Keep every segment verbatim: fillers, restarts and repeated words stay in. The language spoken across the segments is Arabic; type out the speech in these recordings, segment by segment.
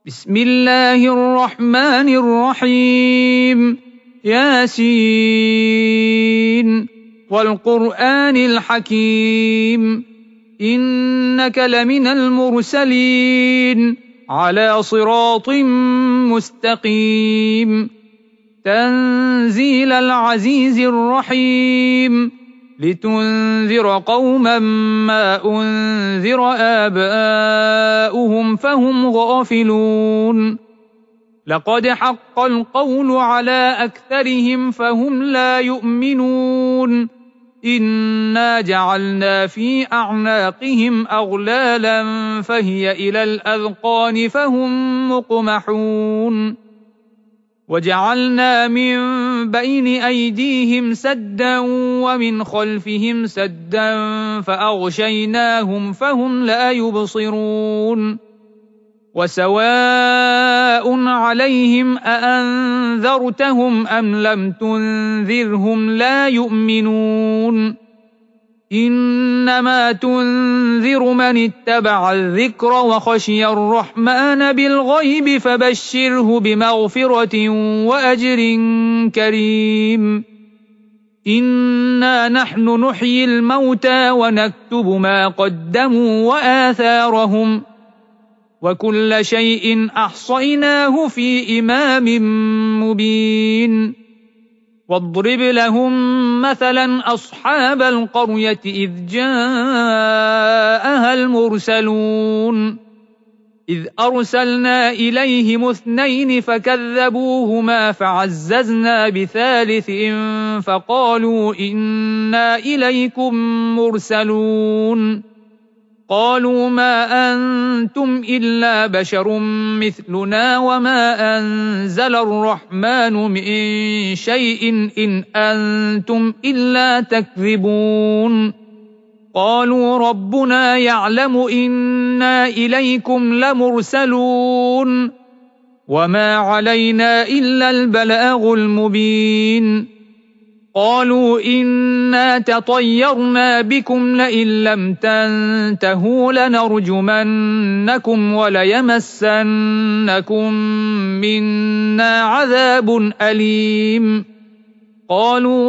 بسم الله الرحمن الرحيم ياسين والقرآن الحكيم إنك لمن المرسلين على صراط مستقيم تنزيل العزيز الرحيم لتنذر قوما ما أنذر آباؤهم فهم غافلون لقد حق القول على أكثرهم فهم لا يؤمنون إنا جعلنا في أعناقهم أغلالا فهي إلى الأذقان فهم مقمحون وجعلنا من بين أيديهم سدا ومن خلفهم سدا فأغشيناهم فهم لا يبصرون وسواء عليهم أأنذرتهم أم لم تنذرهم لا يؤمنون إنما تنذر من اتبع الذكر وخشي الرحمن بالغيب فبشره بمغفرة وأجر كريم إنا نحن نحيي الموتى ونكتب ما قدموا وآثارهم وكل شيء أحصيناه في إمام مبين واضرب لهم مثلا أصحاب القرية إذ جاءها المرسلون إذ أرسلنا إليهم اثنين فكذبوهما فعززنا بثالث فقالوا إنا إليكم مرسلون قالوا ما أنتم إلا بشر مثلنا وما أنزل الرحمن من شيء إن أنتم إلا تكذبون قالوا ربنا يعلم إنا إليكم لمرسلون وما علينا إلا البلاغ المبين قالوا إنا تطيرنا بكم لئن لم تنتهوا لنرجمنكم وليمسنكم منا عذاب أليم قالوا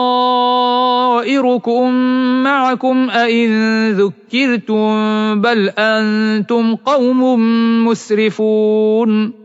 طائركم معكم أئن ذكرتم بل أنتم قوم مسرفون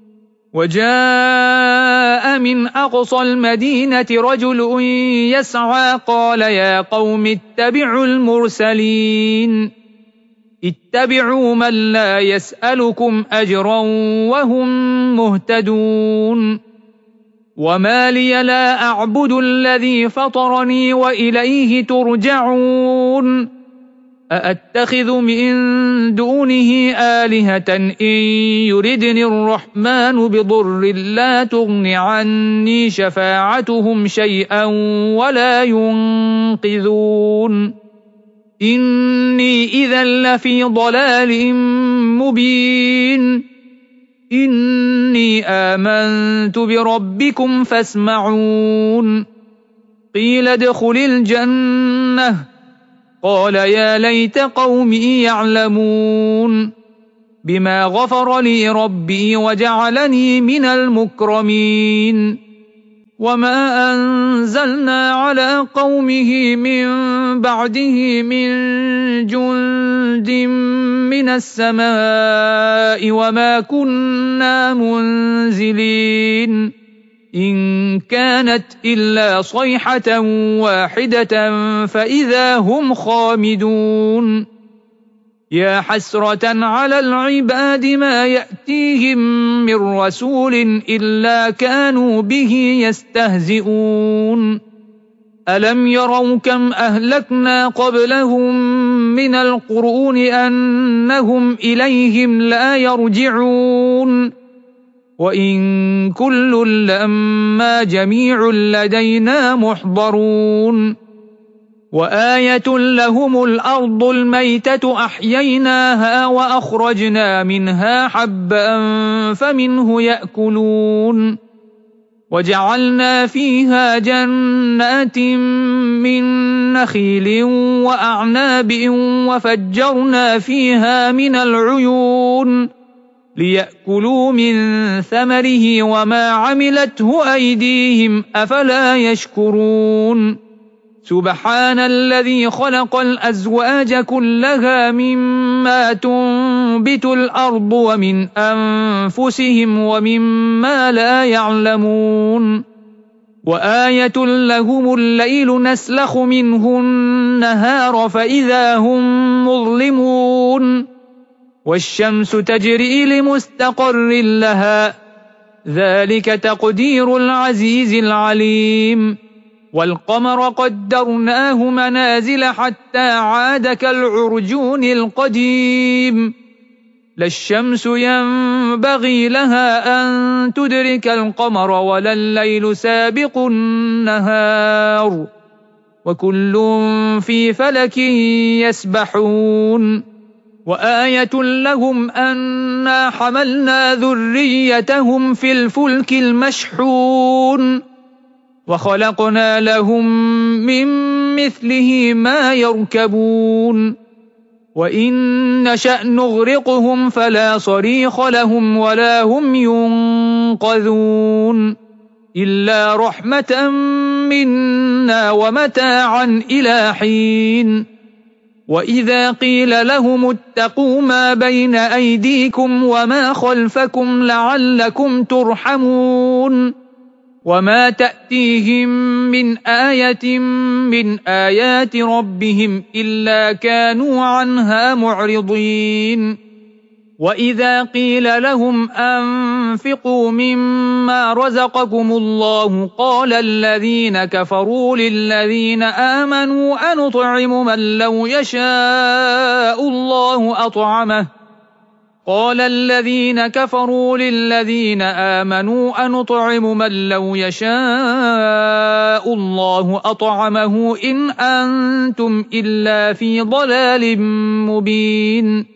وجاء من أقصى المدينة رجل يسعى قال يا قوم اتبعوا المرسلين اتبعوا من لا يسألكم أجرا وهم مهتدون وما لي لا أعبد الذي فطرني وإليه ترجعون أأتخذ من دونه آلهة إن يردني الرحمن بضر لا تغن عني شفاعتهم شيئا ولا ينقذون إني إذا لفي ضلال مبين إني آمنت بربكم فاسمعون قيل ادخل الجنة قال يا ليت قومي يعلمون بما غفر لي ربي وجعلني من المكرمين وما أنزلنا على قومه من بعده من جند من السماء وما كنا منزلين إن كانت إلا صيحة واحدة فإذا هم خامدون يا حسرة على العباد ما يأتيهم من رسول إلا كانوا به يستهزئون ألم يروا كم أهلكنا قبلهم من القرون أنهم إليهم لا يرجعون وإن كل لما جميع لدينا محضرون وآية لهم الأرض الميتة أحييناها وأخرجنا منها حبا فمنه يأكلون وجعلنا فيها جنات من نخيل وأعناب وفجرنا فيها من العيون ليأكلوا من ثمره وما عملته أيديهم أفلا يشكرون سبحان الذي خلق الأزواج كلها مما تنبت الأرض ومن أنفسهم ومما لا يعلمون وآية لهم الليل نسلخ منه النهار فإذا هم مظلمون والشمس تجري لمستقر لها ذلك تقدير العزيز العليم والقمر قدرناه منازل حتى عاد كالعرجون القديم لا الشمس ينبغي لها أن تدرك القمر ولا الليل سابق النهار وكل في فلك يسبحون وآية لهم أنا حملنا ذريتهم في الفلك المشحون وخلقنا لهم من مثله ما يركبون وإن نشأ نغرقهم فلا صريخ لهم ولا هم ينقذون إلا رحمة منا ومتاعا إلى حين وإذا قيل لهم اتقوا ما بين أيديكم وما خلفكم لعلكم ترحمون وما تأتيهم من آية من آيات ربهم إلا كانوا عنها معرضين وإذا قيل لهم أنفقوا مما رزقكم الله قال الذين كفروا للذين آمنوا أنطعم من لو يشاء الله أطعمه قال الذين كفروا للذين آمنوا أنطعم من لو يشاء الله أطعمه إن أنتم إلا في ضلال مبين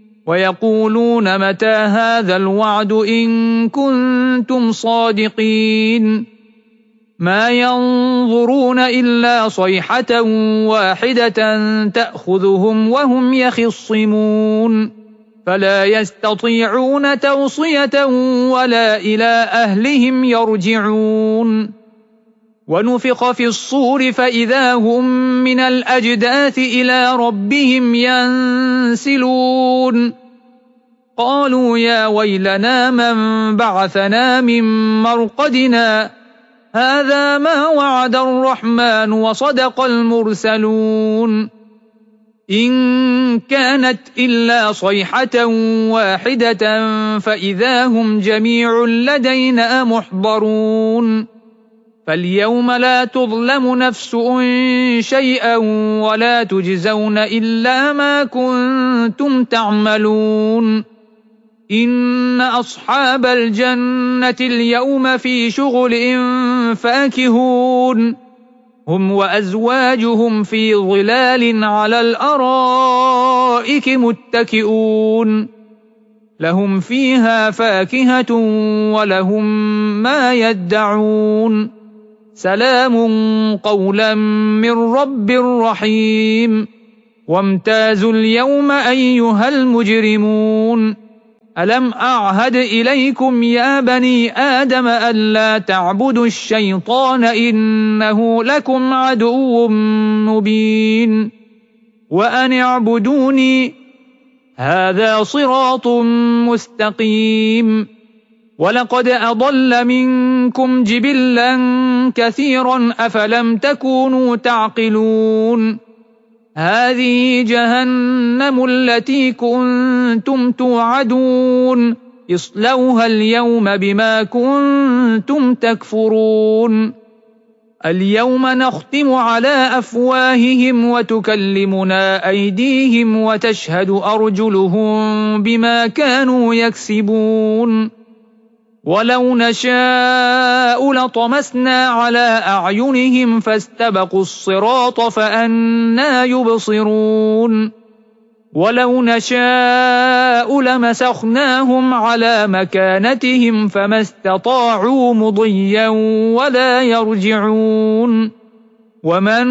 ويقولون متى هذا الوعد إن كنتم صادقين ما ينظرون إلا صيحة واحدة تأخذهم وهم يخصمون فلا يستطيعون توصية ولا إلى أهلهم يرجعون ونفخ في الصور فإذا هم من الأجداث إلى ربهم ينسلون قالوا يا ويلنا من بعثنا من مرقدنا هذا ما وعد الرحمن وصدق المرسلون إن كانت إلا صيحة واحدة فإذا هم جميع لدينا محضرون فاليوم لا تظلم نفس شيئا ولا تجزون إلا ما كنتم تعملون إن أصحاب الجنة اليوم في شغل فاكهون هم وأزواجهم في ظلال على الأرائك متكئون لهم فيها فاكهة ولهم ما يدعون سلام قولا من رب رحيم وامتازوا اليوم أيها المجرمون ألم أعهد إليكم يا بني آدم ألا تعبدوا الشيطان إنه لكم عدو مبين وأن اعبدوني هذا صراط مستقيم ولقد أضل منكم جبلا كثيرا أفلم تكونوا تعقلون هذه جهنم التي كنتم توعدون اصلوها اليوم بما كنتم تكفرون اليوم نختم على أفواههم وتكلمنا أيديهم وتشهد أرجلهم بما كانوا يكسبون ولو نشاء لطمسنا على أعينهم فاستبقوا الصراط فأنى يبصرون ولو نشاء لمسخناهم على مكانتهم فما استطاعوا مضيا ولا يرجعون ومن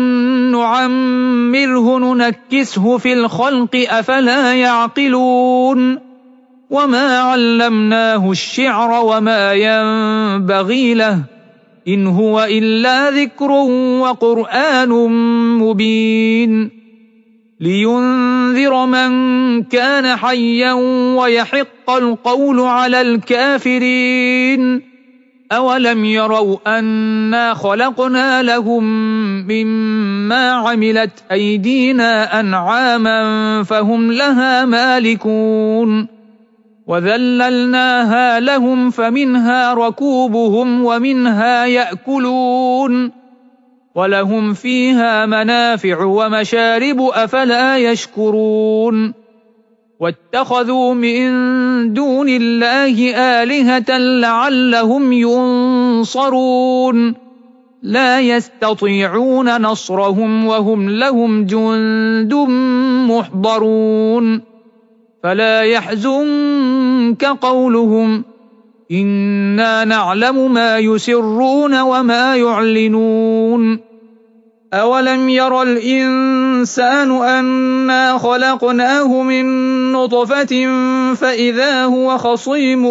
نعمره ننكسه في الخلق أفلا يعقلون وما علمناه الشعر وما ينبغي له إن هو إلا ذكر وقرآن مبين لينذر من كان حيا ويحق القول على الكافرين أولم يروا أنا خلقنا لهم مما عملت أيدينا أنعاما فهم لها مالكون وذللناها لهم فمنها ركوبهم ومنها يأكلون ولهم فيها منافع ومشارب أفلا يشكرون واتخذوا من دون الله آلهة لعلهم ينصرون لا يستطيعون نصرهم وهم لهم جند محضرون فلا يحزنك قولهم إنا نعلم ما يسرون وما يعلنون أولم ير الإنسان أنا خلقناه من نطفة فإذا هو خصيم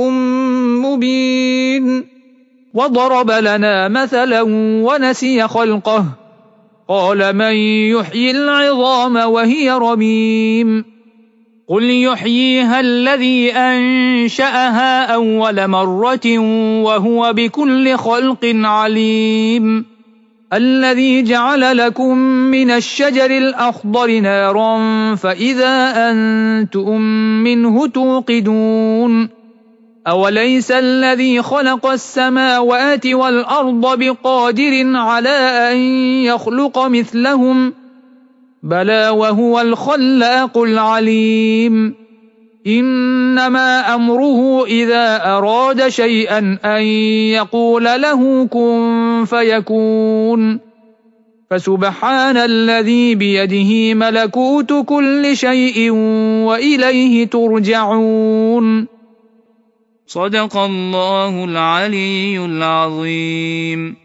مبين وضرب لنا مثلا ونسي خلقه قال من يحيي العظام وهي رميم قل يحييها الذي أنشأها أول مرة وهو بكل خلق عليم الذي جعل لكم من الشجر الأخضر نارا فإذا أنتم منه توقدون أوليس الذي خلق السماوات والأرض بقادر على أن يخلق مثلهم بلى وهو الخلاق العليم إنما أمره إذا أراد شيئا أن يقول له كن فيكون فسبحان الذي بيده ملكوت كل شيء وإليه ترجعون صدق الله العلي العظيم.